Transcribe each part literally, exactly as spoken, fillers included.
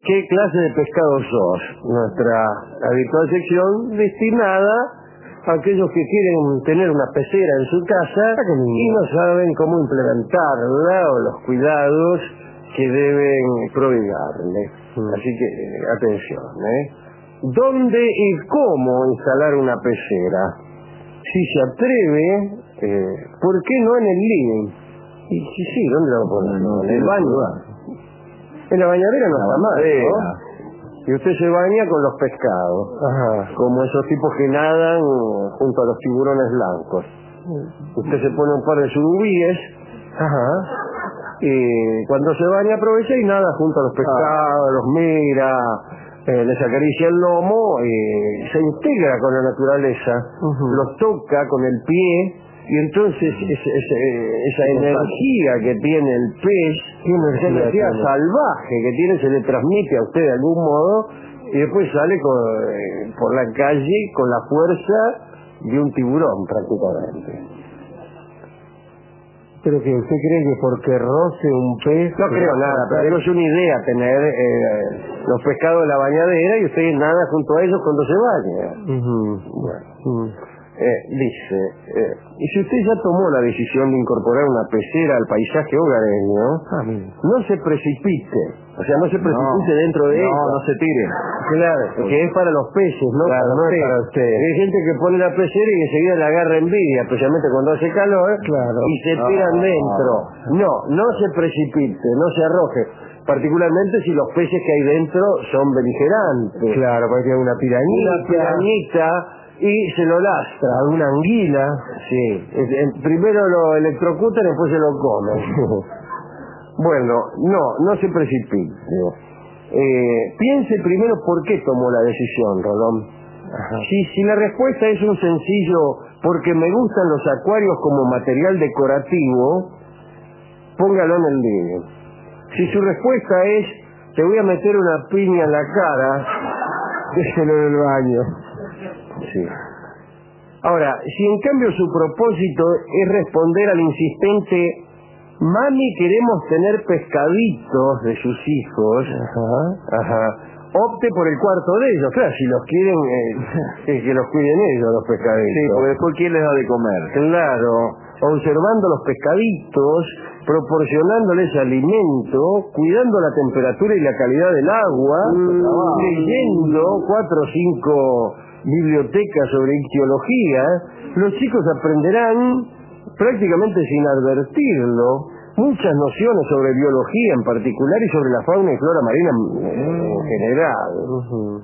¿qué clase de pescado sos? Nuestra habitual sección destinada a aquellos que quieren tener una pecera en su casa y no saben cómo implementarla o los cuidados que deben prodigarle. Mm. Así que, eh, atención, ¿eh? ¿Dónde y cómo instalar una pecera? Si se atreve, eh, ¿por qué no en el living? Y sí, sí, ¿dónde lo va a poner? No, en el baño. En la bañadera no está mal, ¿no? Y usted se baña con los pescados. Ajá. Como esos tipos que nadan junto a los tiburones blancos. Usted se pone un par de surubíes. Ajá. Y cuando se baña aprovecha y nada junto a los pescados, los mira, eh, les acaricia el lomo, y se integra con la naturaleza, uh-huh. Los toca con el pie, y entonces es, es, esa energía que tiene el pez, esa energía salvaje que tiene, se le transmite a usted de algún modo, y después sale con, eh, por la calle con la fuerza de un tiburón prácticamente. Pero que usted cree que porque roce un pez... No creo nada, pero es una idea tener eh, los pescados en la bañadera y usted nada junto a ellos cuando se baña. Uh-huh. Bueno. Uh-huh. Eh, dice, eh, y si usted ya tomó la decisión de incorporar una pecera al paisaje hogareño, ah, no se precipite, o sea, no se precipite no, dentro de no, ella. No, no se tire. Claro, porque es para los peces, no, claro, para, no usted. Es para usted. Hay gente que pone la pecera y enseguida le agarra envidia, especialmente cuando hace calor, claro. y se no, tiran dentro. No, no se precipite, no se arroje. Particularmente si los peces que hay dentro son beligerantes. Claro, porque hay una pirañita. Una pirañita y se lo lastra. Una anguila. Sí, primero lo electrocutan y después se lo comen. Bueno, no, no se precipite. Eh, piense primero por qué tomó la decisión, Rolón. Si, si la respuesta es un sencillo porque me gustan los acuarios como material decorativo, póngalo en el living. Si su respuesta es te voy a meter una piña en la cara, déjelo en el baño. Sí. Ahora, si en cambio su propósito es responder al insistente mami, queremos tener pescaditos de sus hijos, ajá, ajá, opte por el cuarto de ellos. Claro, si los quieren, eh, que los cuiden ellos, los pescaditos. Sí, porque después ¿quién les da de comer? Claro, observando los pescaditos, proporcionándoles alimento, cuidando la temperatura y la calidad del agua, mm. leyendo cuatro o cinco bibliotecas sobre ictiología, los chicos aprenderán prácticamente sin advertirlo muchas nociones sobre biología en particular y sobre la fauna y flora marina en, en general. Uh-huh.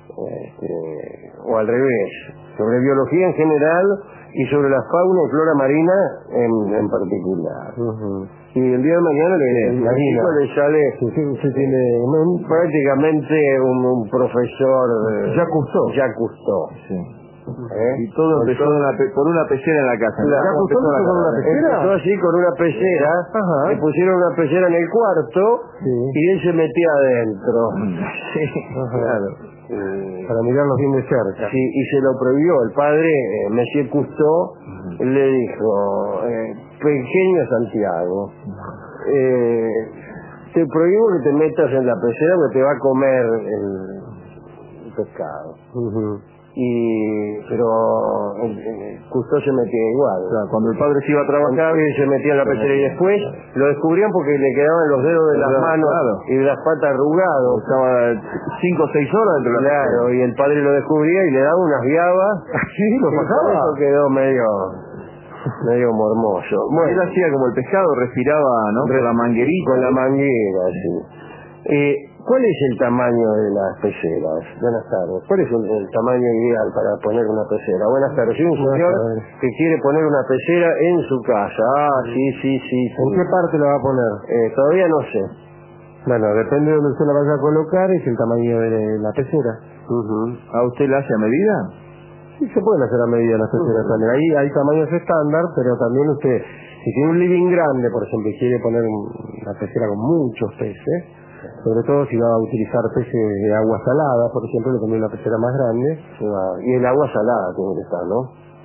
Este, o al revés, sobre biología en general y sobre la fauna y flora marina en, en particular. Uh-huh. Y el día de mañana le, le, le sale sí, sí, usted tiene un, prácticamente un, un profesor Jacques Cousteau. Jacques Cousteau. Sí. ¿Eh? Y todo empezó una pe por una pecera en la casa. La, ¿Ya empezó la con una pecera? Empezó así con una pecera, ajá. Le pusieron una pecera en el cuarto, sí. Y él se metía adentro. Sí, claro. Eh, para mirarlos bien de cerca. Sí, y se lo prohibió. El padre, eh, Monsieur Cousteau, uh-huh. Le dijo, eh, pequeño Santiago, eh, te prohíbo que te metas en la pecera porque te va a comer el, el pescado. Uh-huh. Y pero Cousteau se metía igual. Claro, cuando el padre se iba a trabajar se metía en la pecera y después lo descubrían porque le quedaban los dedos de las claro, manos claro. Y de las patas arrugados. Estaba cinco o seis horas dentro de la Claro, pecera. Y el padre lo descubría y le daba unas guiabas. Sí, lo pasaba. Eso quedó medio medio mormoso. Bueno, él hacía como el pescado, respiraba, ¿no? Con la manguerita. Con la manguera, sí. Eh, ¿Cuál es el tamaño de las peceras? Buenas tardes. ¿Cuál es el, el tamaño ideal para poner una pecera? Buenas tardes. Soy un señor que quiere poner una pecera en su casa. Ah, sí, sí, sí. sí. ¿En qué parte la va a poner? Eh, todavía no sé. Bueno, depende de donde usted la vaya a colocar, es el tamaño de la pecera. Uh-huh. ¿A usted la hace a medida? Sí, se pueden hacer a medida las peceras uh-huh. también. Ahí hay tamaños estándar, pero también usted, si tiene un living grande, por ejemplo, y quiere poner una pecera con muchos peces, sobre todo si va a utilizar peces de agua salada, por ejemplo, le conviene una pecera más grande. Y el agua salada tiene que estar, ¿no?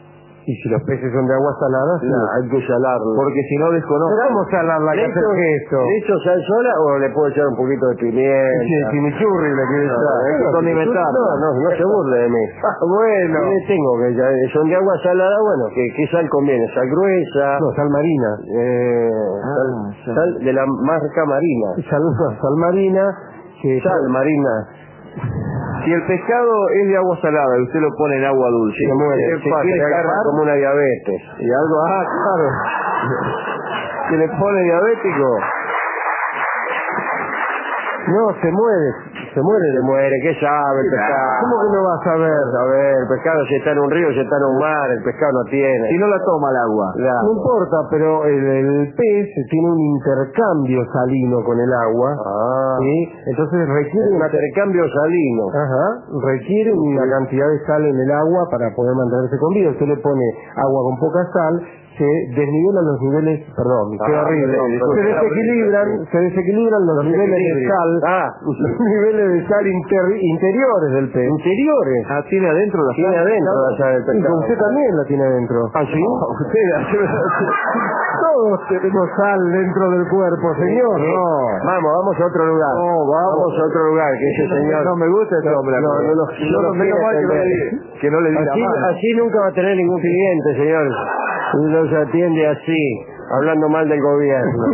Y si los peces son de agua salada, sí. No, hay que salarlo. Porque si no desconozco. ¿Cómo salarla? ¿Qué hacer esto? ¿Le echo sal sola o le puedo echar un poquito de pimienta? Sí, chimichurri le quiero echar. No, Hay que condimentar. No, no, no se burle de mí. Ah, bueno. ¿Qué le tengo que echar? Son de agua salada, bueno, ¿qué, qué sal conviene? ¿Sal gruesa? No, sal marina. Eh, Ah, sal, sal. sal de la marca Marina. Sal, sal marina. Que Sal marina. Si el pescado es de agua salada y usted lo pone en agua dulce, Se muere, ¿qué se pasa? quiere ¿Se agarrar agarra? como una diabetes. Y algo, ah, claro. ¿Se le pone diabético? no, se muere. Se muere. Se muere, ¿qué sabe el pescado? ¿Cómo que no va a saber? A ver, el pescado si está en un río, si está en un mar, el pescado no tiene. Si no la toma el agua. Claro. No importa, pero el, el pez tiene un intercambio salino con el agua. Ah, ¿Sí? Entonces requiere un una, intercambio salino. ajá, requiere una cantidad de sal en el agua para poder mantenerse con vida. Usted le pone agua con poca sal, se desnivelan los niveles, perdón, Ah, qué horrible, perdón, se perdón. desequilibran, se desequilibran los Los niveles de equilibrios. sal, Ah. los niveles de sal inter- interiores del pez. Interiores. Ah, tiene adentro la Tiene sal. adentro la sal del Y pescado. usted también la tiene adentro. ¿Ah, sí? Usted todos tenemos sal dentro del cuerpo, señor. Sí. No. Vamos, vamos a otro lugar. No, vamos. a otro lugar, que ese señor... No me gusta ese hombre. No, no, no, Yo no lo no menos quiere mal que no le atender. diga- que no le diga Así, mal. así nunca va a tener ningún cliente, señor. Los atiende así, hablando mal del gobierno.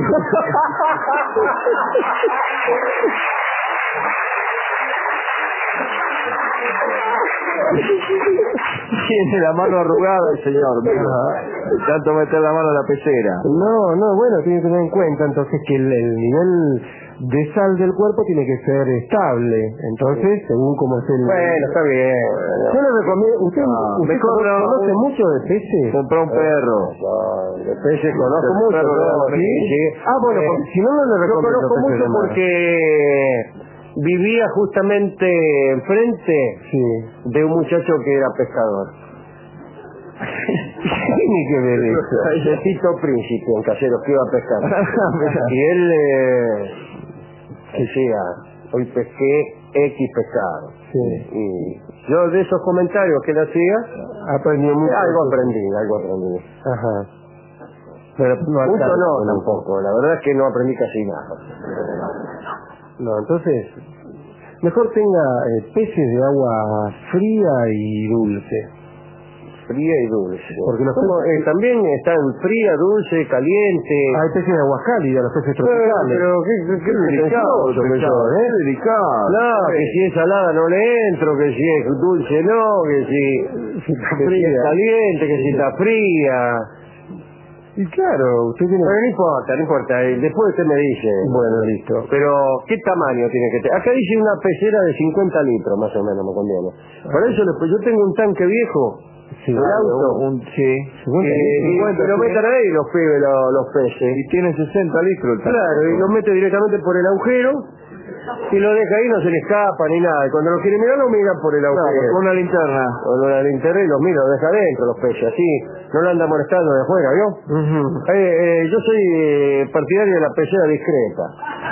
Tiene la mano arrugada el señor. Tanto meter la mano en la pecera. No, no, bueno, tiene que tener en cuenta entonces que el, el nivel de sal del cuerpo tiene que ser estable. Entonces, según como es el... Bueno, está bien. Yo le recomiendo... ¿Usted, Ah, usted mejor conoce, no. conoce mucho de peces? Compró un perro. No, de peces conozco El mucho. perro de ¿no? la- Sí, sí. Ah, bueno, Eh, porque si no, no le Yo recomiendo conozco peces mucho de mar. porque vivía justamente enfrente Sí. de un muchacho que era pescador. Tiene que ver eso. De Tito Príncipe, en Caseros, que iba a pescar. Y él eh, decía, hoy pesqué X pescado. Sí. Y yo de esos comentarios que él hacía, Aprendí mucho. algo aprendí, algo aprendí. Ajá. Pero no Mucho alcanza, no, tampoco. La verdad es que no aprendí casi nada. No, entonces, mejor tenga eh, peces de agua fría y dulce. Fría y dulce. Porque los ¿Cómo? Eh, también están fría, dulce, caliente. Hay peces de agua cálida, los peces Eh, tropicales. pero qué, qué, qué Delicado, pretencioso que pescado, sos, ¿eh? es delicado. No, que si es salada no le entro, que si es dulce no, que si, Si está que si es fría. caliente, que si está fría. Y claro, usted tiene... Pero no importa, no importa, eh, después usted me dice. Bueno, listo. Pero, ¿qué tamaño tiene que tener? Acá dice una pecera de cincuenta litros, más o menos, me conviene. Por eso le- yo tengo un tanque viejo, Sí, el auto, Un, sí. cincuenta que, y, cincuenta, y lo sí. metan ahí los pibes, los, los peces. Y tiene sesenta litros el tanque. Claro, y lo mete directamente por el agujero y lo deja ahí, no se le escapa ni nada. Y cuando lo quiere mirar, lo mira por el Claro, agujero. con una linterna. Cuando la linterna y los mira, lo deja adentro los peces, así no lo anda molestando de afuera, ¿vio? Ujú. Eh, eh, yo soy eh, partidario de la pecera discreta.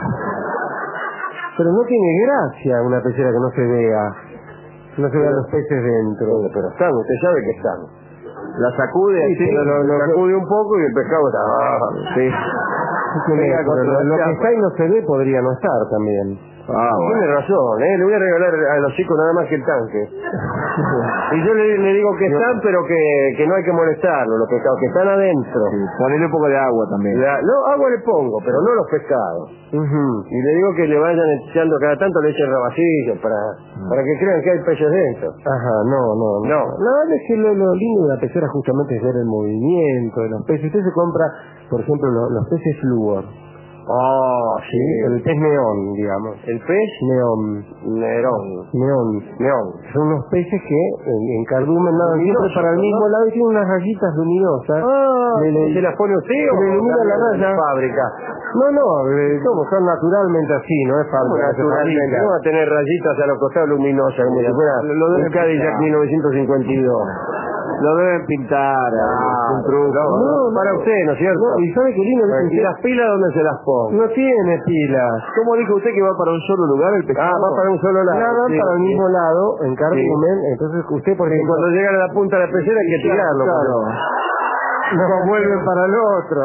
Pero no tiene gracia una pecera que no se vea. Que no se vean los peces dentro. Bueno, pero están, usted sabe que están. La sacude Sí, así. pero lo, lo sacude un poco y el pescado está abajo. Sí. Tiene- Venga, pero lo, lo que contra- está y no se ve podría no estar también. Ah, Tiene bueno. razón, ¿eh? Le voy a regalar a los chicos nada más que el tanque. Y yo le, le digo que están, pero que, que no hay que molestarlos, los pescados, que están adentro. Sí, ponele un poco de agua también. La- no, agua le pongo, pero no los pescados. Ujú. Y le digo que le vayan echando cada tanto, le echen rabacillos para, para que crean que hay peces dentro. Ajá, no, no, no. No. La verdad es que lo, lo lindo de la pecera justamente es ver el movimiento de los peces. Usted se compra, por ejemplo, lo- los peces flúor. Oh, sí. El pez neón, digamos. El pez Neón. Nerón. Neón. Neón. Son unos peces que en, en cardumen nadan siempre Luminosos, para el mismo ¿no? lado y tienen unas rayitas luminosas. Ah, Le- le- ¿se las pone usted o le ilumina la de raya? fábrica? No, no, eh, como son naturalmente así, no es Como fábrica. se naturalmente, fabrica. no va a tener rayitas a los costados luminosas, como si fuera Lo debe un Cadillac empezar. mil novecientos cincuenta y dos. Lo deben pintar, ah, un truco. No, no, para usted, ¿no es cierto? No, ¿y sabe qué lindo? ¿Y las pilas dónde se las pongo? No tiene pilas. ¿Cómo dijo usted que va para un solo lugar el pescado? Ah, va para un solo lado. Nada Sí, para el sí. mismo lado, en cardumen. Entonces usted, por Y ejemplo, cuando llegan a la punta de la pecera hay que tirarlo. Claro. no vuelve para el otro.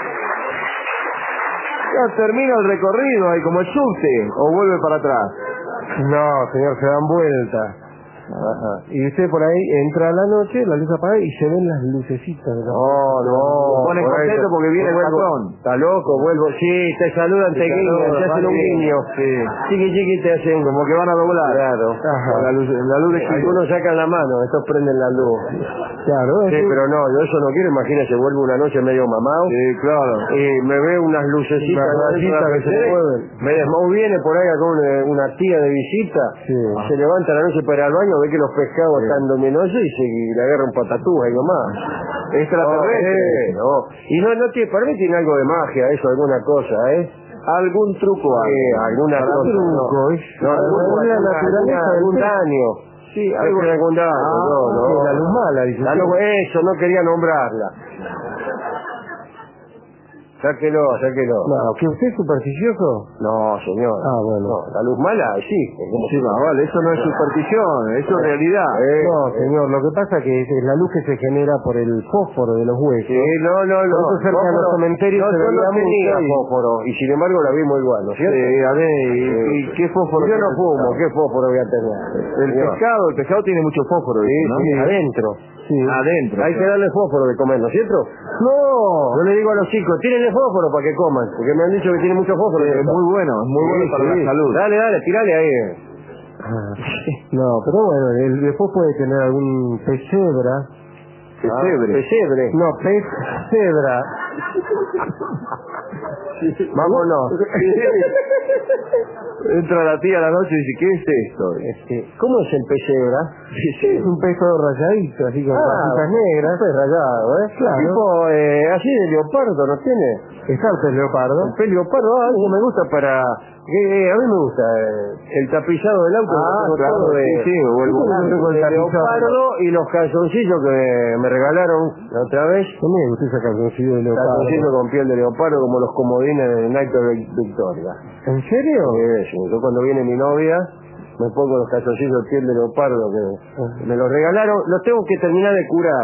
Ya termina el recorrido ahí como el subte, o vuelve para atrás. No, señor, se dan vueltas. Ajá. Y usted por ahí entra a la noche, la luz apaga y se ven las lucecitas de la... No, no. Se pone por contento eso. porque viene el Vuelvo. patrón. Está loco, vuelvo. Sí, te saludan, te Te guiñan, saludan, te hacen un sí. guiño. Sí. Chiqui, chiqui, te hacen Como que van a doblar. Claro. Ajá. La luz, la luz de Gil. Algunos sacan la mano, estos prenden la luz. Claro, Sí, eso- pero no, yo eso no quiero. Imagínese, vuelvo una noche medio mamado. Sí, claro. Y me ve unas lucecitas, Unas rayitas dentro de la que se pecera, mueven. me desmo viene por ahí con una, una tía de visita, Sí. se levanta a la noche para ir al baño, ve que los pescados Sí. están dominosos y se y le agarra un patatús ahí nomás. Extraterrestre. No, eh, no. Y no, no tiene, para mí tiene algo de magia eso, alguna cosa, ¿eh? Algún truco hay. Sí, alguna Para cosa. truco, no, es- no, algo alguna- de la alguna- naturaleza del algún pez. daño. Sí, Algo algo. algún daño, Ah, no, no. que la luz mala, dice La usted. luz- eso, no quería nombrarla. Sáquelo, sáquelo. No, ¿que usted es supersticioso? No, señor. Ah, bueno. No, la luz mala existe. ¿Cómo Sí, se- más vale, eso no es superstición, eso es realidad. Eh, No, eh. señor, lo que pasa que es, es la luz que se genera por el fósforo de los huesos. Sí, no, no, no. Por eso cerca de los Fósforo- cementerios no, se yo veía no tenía mucho y- fósforo, y sin embargo la vimos igual, ¿no es cierto? Sí, a ver, ¿y, y qué fósforo? Yo no tiene el fumo, pescado? ¿qué fósforo voy a tener? El Señor. pescado, el pescado tiene mucho fósforo, Sí, dice, ¿no? sí, adentro. Sí. Adentro. Hay que darle fósforo de comer, ¿no es cierto? No, Yo le digo a los chicos, tírenle fósforo para que coman, porque me han dicho que tiene mucho fósforo. Es muy bueno, es muy Sí, bueno para sí. la salud. Dale, dale, tirale ahí. Ah, no, pero bueno, el, después puede tener algún pez cebra. Pesebre. Ah, pesebre. No, pez cebra. Vámonos. Entra la tía a la noche y dice, ¿qué es esto? Este, ¿Cómo es el pesebra? Es un pez todo rayadito, así con Ah, patitas negras. Pues rayado, ¿eh? Claro. Tipo, eh, así de leopardo, ¿no tiene? Está el pez leopardo. El pez leopardo, ah, eso me gusta para... que, eh, a mí me gusta eh, el tapizado del auto. Ah, lo tengo claro, todo de, sí, sí, vuelvo. ¿Cómo tengo el de tapizado? leopardo y los calzoncillos que me, me regalaron la otra vez. También usted saca calzoncillo de Calzoncillos leopardo. con piel de leopardo como los comodines de Night of Victoria. ¿En serio? Eh, sí, yo cuando viene mi novia me pongo los calzoncillos de piel de leopardo que me los regalaron. Los tengo que terminar de curar.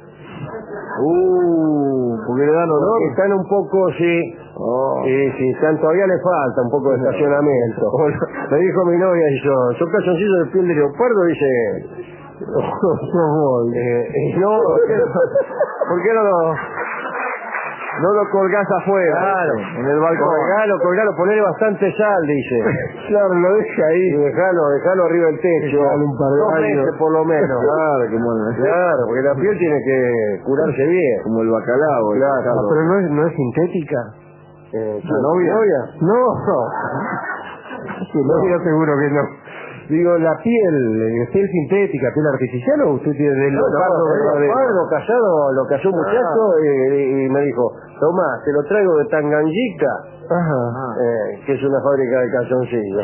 Uh, porque le dan olor. Porque están un poco, sí, Oh. sí, sí, están, todavía le falta un poco de estacionamiento. Me dijo mi novia y yo, ¿son calzoncillos de piel de leopardo? Dice, No voy. eh, eh, no, ¿por qué, por qué no lo... No lo colgás afuera. Claro, En el balcón. colgalo, colgalo, ponele bastante sal, dice. Claro, lo deja ahí. Y dejalo, dejalo arriba del techo. Dejalo un par de Dos años. meses por lo menos. Claro, como el, Claro, porque la piel tiene que curarse bien. como el bacalao. el Claro. Ah, pescado. pero no es, no es sintética. Eh, ¿La novia? No, no. Su novia seguro que no. Digo, la piel, ¿es piel sintética, piel artificial o usted tiene del No, no, leopardo el verdadero? leopardo casado, lo casó un muchacho y, y me dijo, tomá, te lo traigo de Tanganyica, Ajá. eh, que es una fábrica de calzoncillos.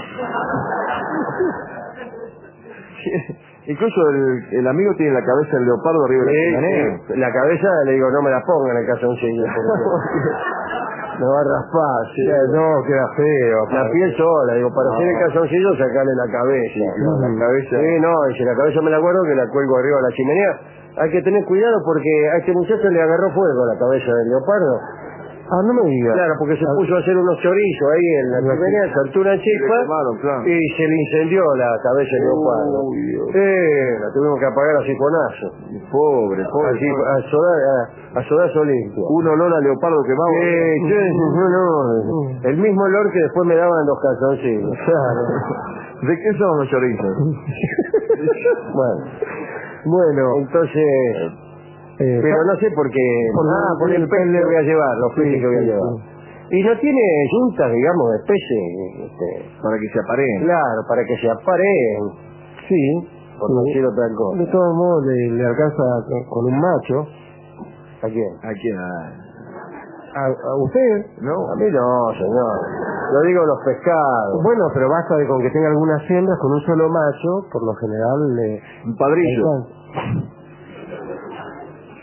Incluso el, el amigo tiene la cabeza del leopardo arriba de la Sí, chimenea. sí. La cabeza le digo, no me la pongan el calzoncillo. Me va a raspar, sí. No, queda feo. La piel sola, digo, para hacer el calzoncillo sacarle la cabeza. claro, la cabeza. Sí, no, y si la cabeza me la guardo que la cuelgo arriba de la chimenea. Hay que tener cuidado porque a este muchacho le agarró fuego la cabeza del leopardo. Ah, no me diga. Claro, porque se puso a hacer unos chorizos ahí en la chimenea, saltó una chispa quemaron, claro. y se le incendió la cabeza del leopardo. Uy, Dios. Sí, la tuvimos que apagar a sifonazo. Pobre, pobre. Así, a soda, a, a sodazo limpio. Un olor a leopardo quemado. Sí, sí, no, no, el mismo olor que después me daban los calzoncillos. Claro. ¿De qué son los chorizos? Bueno, Bueno, entonces... eh, Pero no sé por qué... Por ah, el- por el el pez pez que voy a llevar, los Sí, peces que voy a sí, llevar. Y no tiene yuntas, digamos, de peces. Este, Para que se apareen. claro, para que se apareen, sí. por no sí. decir otra cosa. De todos modos le, le alcanza con, con un macho. ¿A quién? ¿A quién? A, a usted. No. A mí no, señor. Lo digo los pescados. Bueno, pero basta de con que tenga algunas hembras con un solo macho, por lo general le... Un padrillo. alcanza.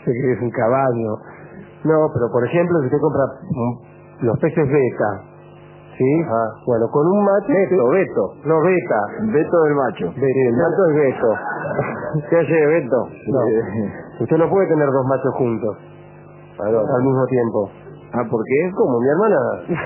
Se cree que es un caballo. No, pero por ejemplo, si usted compra mm, los peces beta, ¿sí? Ajá. Bueno, con un macho... Beto, Beto. No, beta. Beto del macho. Beto. Sí, el macho es Beto. ¿Qué hace Beto? No. Usted no puede tener dos machos juntos al mismo tiempo. Ah, ¿por qué? ¿Cómo? ¿Mi hermana?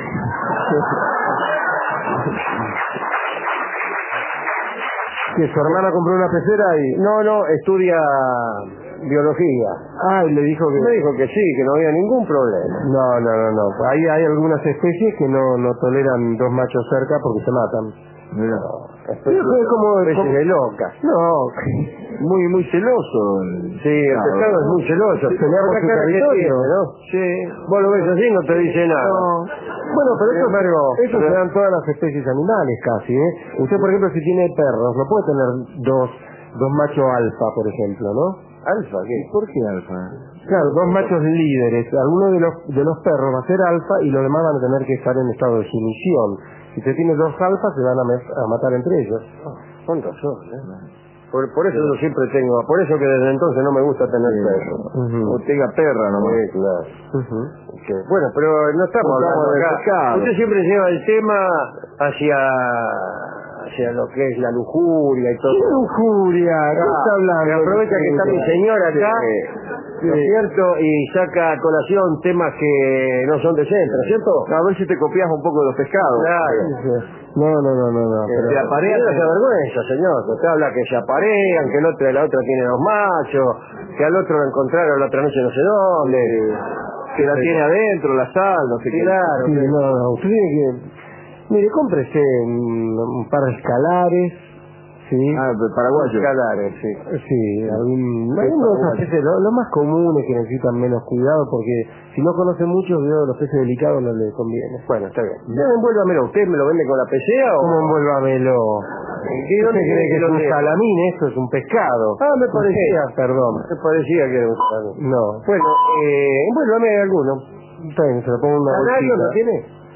Que su hermana compró una pecera y... No, no, estudia biología. Ah, y le dijo que... Me dijo que sí, que no había ningún problema. No, no, no, no. Ahí hay algunas especies que no, no toleran dos machos cerca porque se matan. Mira. Especies como- especies como- de loca. No, Muy, muy celoso. Sí, el Claro. pescado es muy celoso. Peleamos Por la su cara que territorio, tiene, ¿no? Sí. Vos lo ves así, no te dice nada. No. bueno, pero Sin eso, embargo, eso pero- se dan todas las especies animales casi, ¿eh? Usted, por ejemplo, si tiene perros, no puede tener dos, dos machos alfa, por ejemplo, ¿no? ¿Alfa qué? ¿Por qué alfa? Claro, dos machos líderes. Alguno de los, de los perros va a ser alfa y los demás van a tener que estar en estado de sumisión. Si usted tiene dos alfas, se van a, mes- a matar entre ellos. Con razón, ¿eh? Por, por eso yo siempre tengo, por eso que desde entonces no me gusta tener Sí. perro. Ujú. O tenga perra nomás. Sí, claro. Ujú. Que- bueno, pero no estamos No estamos hablando del acá. pescado. Usted siempre lleva el tema hacia hacia lo que es la lujuria y todo. ¡Qué lujuria! ¿Qué Ah, está hablando? que aprovecha que está mi señora acá, ¿no es cierto? Y saca a colación temas que no son decentes, ¿no es cierto? A ver si te copias un poco de los pescados. Claro. No, no, no, no, no. Eh, Pero, se aparean, no se avergüenza, señor. Usted habla que se aparean, que el otro, la otra tiene dos machos, que al otro lo encontraron la otra noche no sé dónde. Que la tiene adentro, la sal, no sé qué. Claro. sí, no, no. Usted tiene que... Mire, cómprese un, un par de escalares, ¿sí? Ah, de paraguayo. Escalares, sí. Sí, algún, algunos de esos peces, lo, lo más comunes que necesitan menos cuidado, porque si no conoce mucho, veo los peces delicados no le conviene. Bueno, está bien. Ya envuélvamelo. ¿Usted me lo vende con la pecera o...? ¿Cómo envuélvamelo? ¿Qué, ¿Usted dónde cree que es lo un tiene? salamín? Esto es un pescado. Ah, me parecía. Perdón. Me parecía que era un salamín. No. Bueno, eh, envuélvame alguno. Está bien, se lo pongo en una ¿Canario bolsita. lo tiene?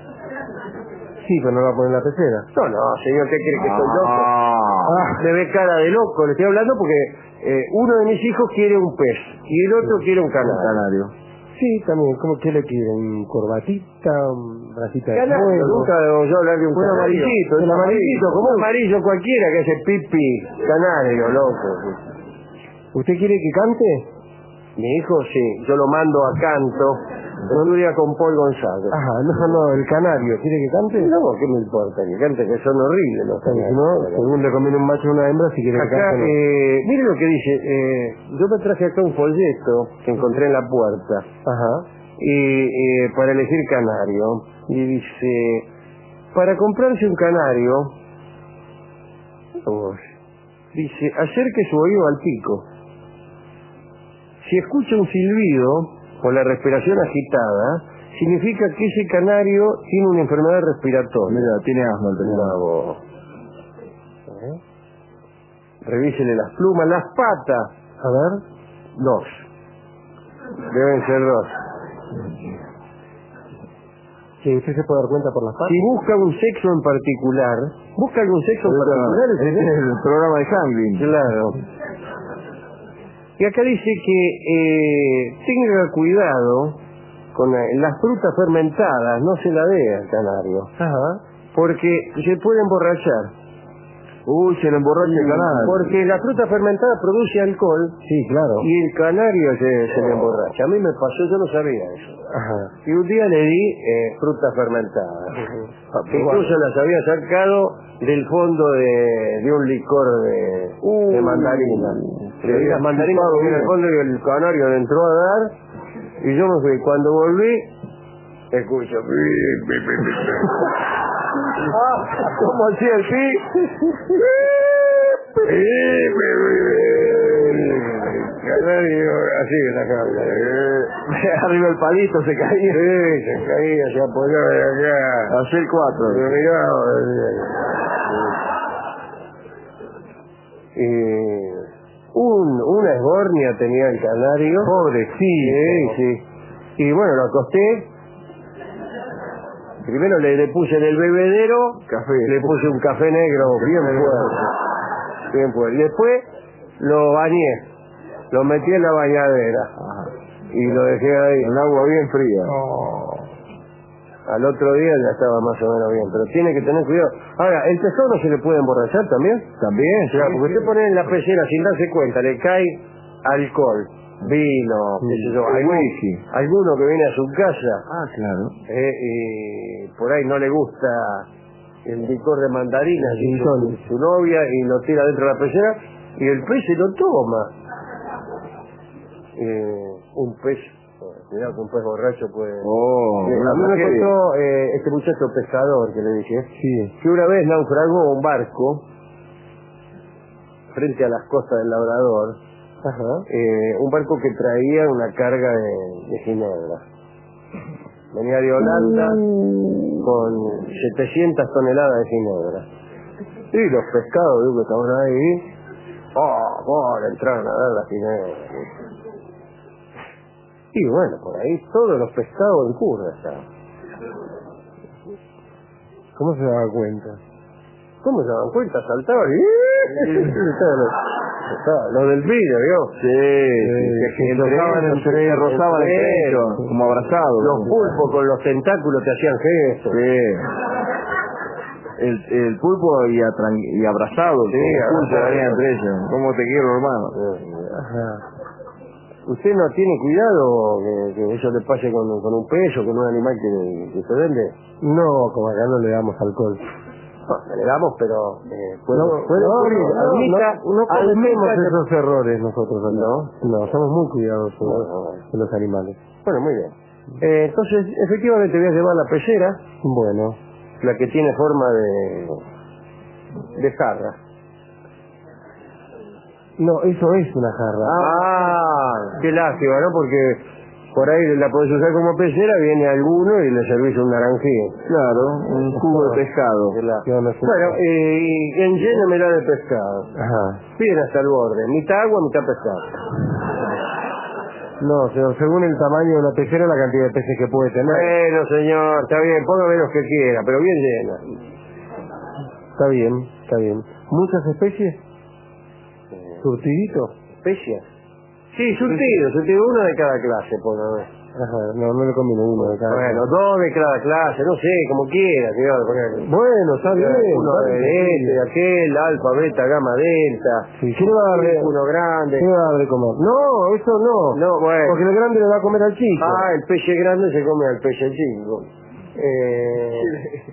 Sí, pero no lo va a poner en la pecera. No, no, señor, ¿qué cree que soy loco? Ah. Ah, me ve cara de loco. Le estoy hablando porque eh, uno de mis hijos quiere un pez y el otro quiere un Un canario. canario. Sí, también. ¿Cómo que le quieren? ¿Corbatita? ¿Un bracita de Canario, fuego? nunca oí hablar de un Un canario. amarillito, El es amarillito, como un amarillo cualquiera que hace pipi, canario, loco. ¿Usted quiere que cante? Mi hijo sí, yo lo mando a canto, estudia con Paul González. Ajá, no, no, el canario. ¿Quiere que cante? No, ¿qué me importa? Que cante, que son horribles los Si canarios. no, según le conviene un macho o una hembra, si quiere que Acá, cante. eh, mire lo que dice, eh, yo me traje acá un folleto que encontré en la puerta, No. Ajá. y eh, para elegir canario, y dice, para comprarse un canario, vamos, dice, acerque su oído al pico. Si escucha un silbido o la respiración agitada, significa que ese canario tiene una enfermedad respiratoria. Mira, tiene asma el pescado. Bravo. ¿Eh? Revísele las plumas, las patas. A ver. Dos. Deben ser dos. Sí, usted se puede dar cuenta por las patas. Si busca un sexo en particular, busca algún sexo en particular. Este es el programa de Hangling. Claro. Y acá dice que eh, tenga cuidado con la- las frutas fermentadas, no se la dé al canario, Ajá. porque se puede emborrachar. Uy, se le emborracha el canario. Porque la fruta fermentada produce alcohol Sí, claro. y el canario se, se le emborracha. A mí me pasó, yo no sabía eso. Ajá. Y un día le di eh, frutas fermentadas. Ujú. Incluso las había sacado del fondo de, de un licor de, Uh, de mandarina. Le di las mandarinas chupado en el bien. fondo y el canario le entró a dar y yo me fui. Cuando volví, escucho. ¿Cómo hacía el pi? Canario, así la cabra. Arriba el palito se caía. Sí, se caía, se apoyaba de acá. Hacer el cuatro. Pero miraba, y un, una esbornia tenía el canario. Pobre, sí. Sí, sí. Y bueno, lo acosté. Primero le, le puse en el bebedero, Café. le puse un café negro bien fuerte. Bien fuerte. Después lo bañé. Lo metí en la bañadera. Ajá. y lo dejé ahí. En agua bien fría. Oh. Al otro día ya estaba más o menos bien, pero tiene que tener cuidado. Ahora, ¿el pescado no se le puede emborrachar también? También, Claro, sí, porque sí. usted pone en la pecera sin darse cuenta, le cae alcohol, vino, qué sé yo, Sí, algún- whisky. alguno que viene a su casa Ah, claro. eh, y por ahí no le gusta el licor de mandarina, El así gin su, tonic. su novia, y lo tira dentro de la pecera y el pez se lo toma. Eh, un pez, cuidado que un pez borracho puede... Oh, Eh, una a mí me tragedia. contó eh, este muchacho pescador que le dije Sí. que una vez naufragó un barco frente a las costas del Labrador, Ajá. eh, un barco que traía una carga de, de ginebra. Venía de Holanda con setecientas toneladas de ginebra. Y los pescados, digo, que estaban ahí, oh, oh, le entraron a dar la ginebra. Y bueno, por ahí todos los pescados en curva estaban. ¿Cómo se daba cuenta? ¿Cómo se daban cuenta? Saltaban y... Los del vidrio, ¿vio? Sí, sí, que entre rozaban ellos, entre- se rozaban entre entre ellos, ellos. como abrazados. Los pulpos con los tentáculos te hacían gestos. Sí. El, el pulpo y, atran, y abrazado, Sí, el pulpo abrazado. venía entre ellos. ¿Cómo te quiero, hermano? Ajá. ¿Usted no tiene cuidado que, que eso le pase con, con un pez o con un animal que, que se vende? No, como acá no le damos alcohol. No, le damos, pero eh, puede, No, puede no, ocurrir. no, Admita, no, no cometemos admita que- esos errores nosotros acá. ¿No? No, somos muy cuidadosos No, no. de los animales. Bueno, muy bien. Eh, entonces, efectivamente voy a llevar la pecera, Bueno. la que tiene forma de, de jarra. No, eso es una jarra. Ah, qué lástima, ¿no? Porque por ahí la podés usar como pecera, viene alguno y le servís un naranjín. Claro, un jugo de pescado. Qué lástima. Yo no sé. Bueno, eh, y enllénemela de pescado. Ajá. Bien hasta el borde, mitad agua, mitad pescado. No, señor, según el tamaño de la pecera, la cantidad de peces que puede tener. Bueno, señor, está bien, póngame los que quiera, pero bien llena. Está bien, está bien. ¿Muchas especies? ¿Surtidito? ¿Especias? Sí, surtido, surtido, uno de cada clase, póngame. Ajá, no, no le conviene uno de cada. Bueno, dos de cada clase, no sé, como quiera, señor. poner- Bueno, está bien. Uno está de bien. este, de aquel, alfa, beta, gamma, delta. Sí, ¿qué le va a dar de, Uno grande. qué le va a dar de comer? No, eso no. No, bueno. Porque el grande le va a comer al chico. Ah, el pez grande se come al pez chico. Eh,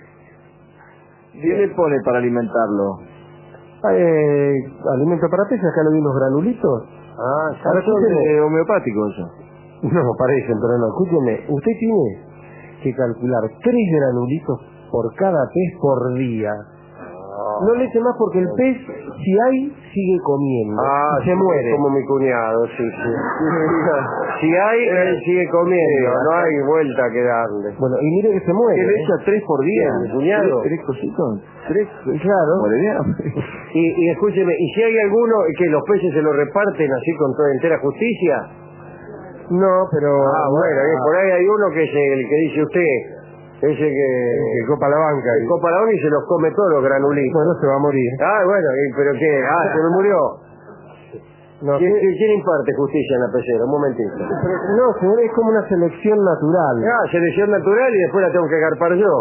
¿Qué le pone para alimentarlo? Ah, eh, alimento para peces, acá le di unos granulitos. ah, Ahora Son escúcheme. eh, homeopático eso. No, parecen, pero no. Escúcheme, usted tiene que calcular tres granulitos por cada pez por día. No le eche más porque el pez, si hay, sigue comiendo. Ah, y se sí, muere. como mi cuñado, sí, sí. Si hay, él sigue comiendo, no hay vuelta que darle. Bueno, y mire que se muere. ¿Qué le ¿eh? echa tres por día? ¿Mi cuñado? ¿Tres, tres cositos? ¿Tres? Claro. ¿Moriría? Y, y escúcheme, ¿y si hay alguno que los peces se lo reparten así con toda entera justicia? No, pero... Ah, bueno, y por ahí hay uno que es el que dice usted, ese que, Que copa la banca. que copa la onda y se los come todos los granulitos. Bueno, se va a morir. Ah, bueno, y- pero qué, ah, se me murió. No, ¿Quién, sí. quién- quién imparte justicia en la pecera? Un momentito. Pero, no, señor, es como una selección natural. Ah, selección natural y después la tengo que agarpar yo.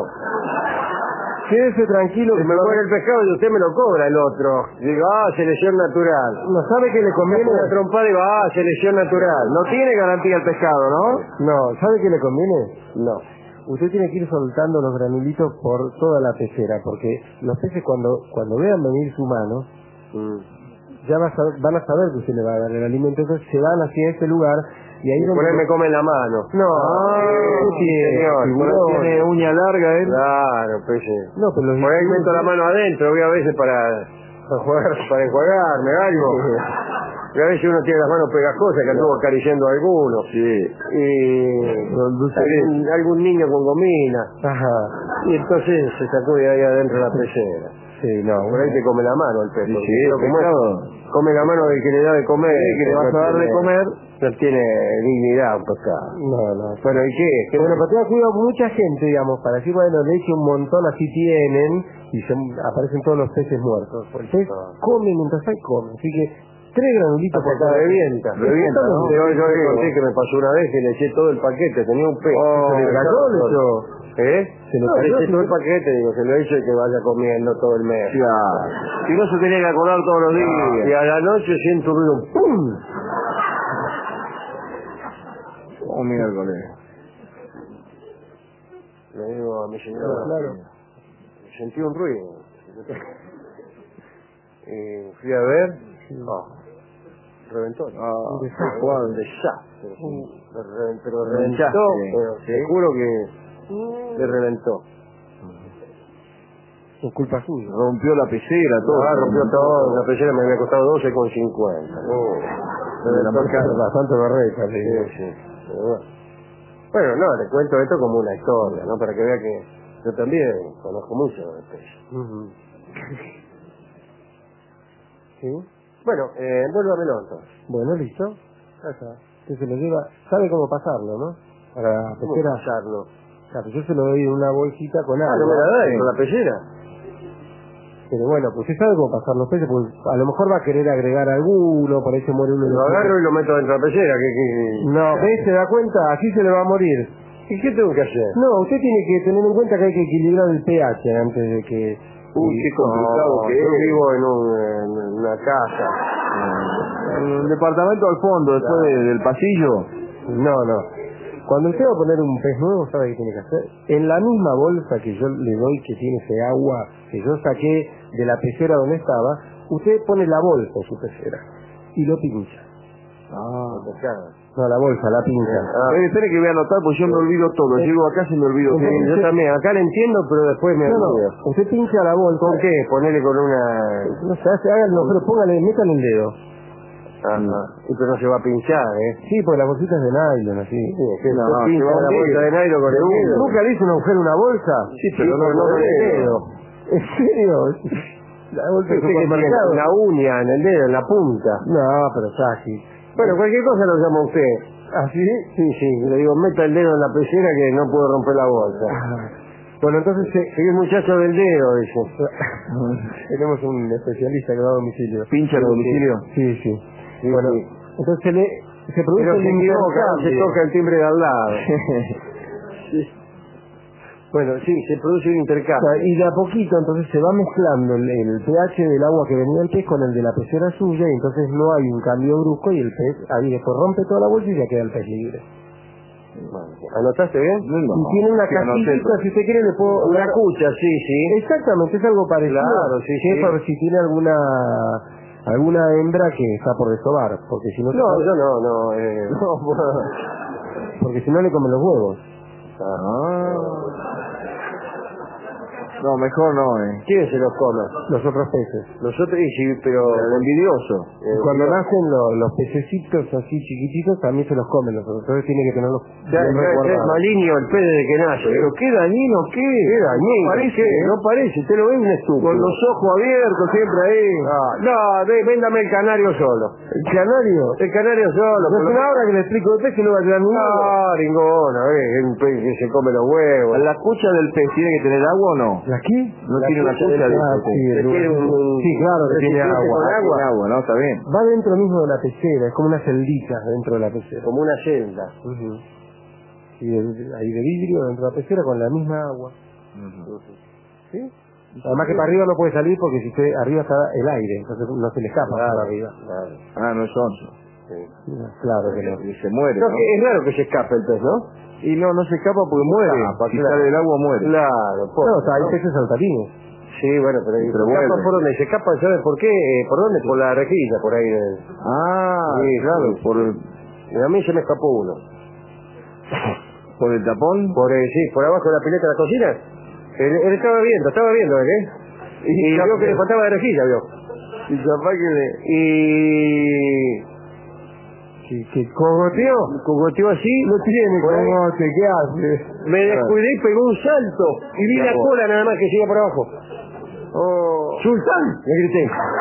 Quédese tranquilo. Si que me no- muere el pescado y usted me lo cobra el otro. Digo, ah, selección natural. No sabe que le Me conviene. pone una trompada y digo, ah, selección natural. No tiene garantía el pescado, ¿no? No, ¿sabe qué le conviene? No. Usted tiene que ir soltando los granulitos por toda la pecera, porque los peces cuando cuando vean venir su mano, Mm. ya va a saber- van a saber que usted le va a dar el alimento, entonces se van hacia ese lugar y ahí Y donde... por ahí me come en la mano. No, Ah, sí, señor, tiburón. por ahí Tiene uña larga, ¿eh? Claro, pues sí. No, pero los Por ahí meto la mano adentro, voy a veces para, para, jugar, para enjuagarme algo. Y a veces uno tiene las manos pegajosas que anduvo acariciando a alguno. Sí. Y algún, algún niño con gomina. Ajá, Y entonces se sacó de ahí adentro la pecera. sí, no. Por ahí te come la mano el pez. Sí, porque sí, creo el que pescado. come la mano del que le da de comer. Sí, que le vas a dar de tiene- comer. No tiene dignidad un pescado. No, no. Bueno, ¿y qué? ¿Qué Bueno, pero tenga cuidado, mucha gente, digamos, para decir, bueno, leche un montón así tienen, y se, aparecen todos los peces muertos. El pez Ah. come mientras hay come, así que Tres granulitos por cada revienta. Revienta, ¿no? Yo, yo le conté que me pasó una vez que le eché todo el paquete, tenía un pez. Oh, se le cayó, no, le echó. ¿Eh? Se le no, cayó, le eché sí. todo el paquete, digo, se lo he hecho y que vaya comiendo todo el mes. Claro. Si no se tenía que acordar todos los días. Y a la noche siento un ruido, ¡pum! Un miércoles. Le digo a mi señora, Claro. sentí un ruido. Y fui a ver, ah, reventó. Ah, un qué desastre. cuadro. Un desastre. Uh. Re- Pero Reventaste. reventó, pero ¿Sí? te juro que le reventó. Es culpa suya. Rompió la pecera, todo. Ah, rompió todo, la pecera me había costado doce con cincuenta. Oh, de la marca. Bastante berreta, Sí, sí. sí. Pero bueno. Bueno, no, le cuento esto como una historia, ¿no? Para que vea que yo también conozco mucho de peces. Ujú. ¿Sí? Bueno, eh, envuélvamelo entonces. Bueno, listo. Ya está. Usted se lo lleva, sabe cómo pasarlo, ¿no? Para la ¿Cómo pecera. pasarlo? Claro, yo se lo doy en una bolsita con Ah, agua. no me la da Sí. con la pecera. Pero bueno, pues usted sabe cómo pasar los peces, pues a lo mejor va a querer agregar alguno, por ahí se muere uno. y Lo lo agarro y lo meto dentro de la pecera. ¿Qué, qué, qué? No, ¿ves? ¿Se da cuenta? Así se le va a morir. ¿Y qué tengo que hacer? No, usted tiene que tener en cuenta que hay que equilibrar el pH antes de que... Uy, qué complicado No, que yo es. vivo en, un, en una casa. En el departamento al fondo, después de- del pasillo. No, no. Cuando usted va a poner un pez nuevo, ¿sabe qué tiene que hacer? En la misma bolsa que yo le doy, que tiene ese agua que yo saqué de la pecera donde estaba, usted pone la bolsa en su pecera y lo pincha. Ah. No, la bolsa, la pincha. Ah. Espere, espere que voy a anotar, pues yo me olvido todo. Llego acá y me olvido Sí, todo. yo también. Acá le entiendo, pero después me No, no, olvido. usted pincha la bolsa. ¿Con qué? Ponerle con una... No se hace, háganlo, pero póngale, métale el dedo. Ajá. Y pero no se va a pinchar, ¿eh? Sí, porque la bolsita es de nylon, así. Sí, que No, usted no, pincha se va la a bolsa de nylon con el dedo. ¿Nunca le hizo un agujero a una bolsa? Sí, pero no con el dedo. ¿En serio? La bolsa de Usted que tiene supermercado. una uña en el dedo, en la punta. No, pero Saji. Bueno, cualquier cosa lo llama usted. ¿Ah, sí? Sí, sí. Le digo, meta el dedo en la pecera que no puedo romper la bolsa. Bueno, entonces eh, Soy el muchacho del dedo, dice. tenemos un especialista que va a domicilio. ¿Pincha a domicilio? Sí, sí. Sí, Bueno, sí. entonces se, le, se produce Pero el se equivoca, no se intercambio. toca el timbre de al lado. Bueno, sí, se produce un O intercambio. sea, y de a poquito entonces se va mezclando el, el pH del agua que venía el pez con el de la pecera suya y entonces no hay un cambio brusco y el pez ahí después rompe toda la bolsa y ya queda el pez libre. ¿Anotaste bien? No, no. Y tiene una Sí, anoté cajita, todo. si usted quiere le puedo... Una cucha, sí, sí. Exactamente, es algo parecido. Claro, sí, que es sí. por si tiene alguna alguna hembra que está por desovar, porque si no... No, yo no, no. Eh, No, porque si no le comen los huevos. Ah. No, mejor no, eh. ¿Quién se los come? Los otros peces. Nosotros, y sí, pero... El envidioso. eh, Y cuando no. nacen lo- los pececitos así chiquititos, también se los comen los otros. Entonces tiene que tenerlos Ya, bien ya, ya es resguardados. maligno el pez desde que nace. Pero qué dañino, qué. ¿Qué dañino? No parece, ¿Qué? ¿eh? No parece, usted lo ve un estúpido. Con los ojos abiertos siempre ahí. Ah, no, ve- véndame el canario solo. ¿El canario? El canario solo. No por es lo- una hora que le explico de pez que no va a quedar ninguno. No, ninguna, eh, es un pez que se come los huevos. ¿La cucha del pez tiene que tener agua o no? ¿La qué? No La tiene una cucha cucha del- de Ah, sí, el- Tiene un- un- sí, claro que tiene recipiente agua. con agua. Tiene agua, ¿no? Está bien. Va dentro mismo de la pecera, es como una celdita dentro de la pecera. Como una celda. Ujú. Y de- ahí de vidrio dentro de la pecera con la misma agua. ¿Sí? Además que para arriba no puede salir porque si usted arriba está el aire, entonces no se le escapa para arriba. Claro. Ah, no es onzo. Sí. Claro que no. Y se muere, No, ¿no? que es raro que se escape el pez, ¿no? Y no, no se escapa porque muere. escapa, Si claro. sale del agua, muere. Claro, pobre, No, o sea, hay ¿no? peces saltarines. Sí, bueno, pero, Pero se escapan vuelve. por dónde, se escapan, ¿sabes por qué? Eh, ¿Por dónde? Por la rejilla, por ahí. De... Ah, Sí, claro, sí. por el, Y a mí se me escapó uno. por el tapón. Por, eh, sí, por abajo de la pileta de la cocina. Él, él estaba viendo, estaba viendo, él, ¿eh? Y, y capaz- vio que le faltaba de rejilla, vio. Y capaz que le... Y... ¿Que, que cogoteó? Cogoteó así. No tiene por ahí. cogote, ¿qué hace? Me descuidé y pegó un salto. Y vi la Bravo. cola nada más que sigue por abajo. Oh. ¡Sultán! Le grité.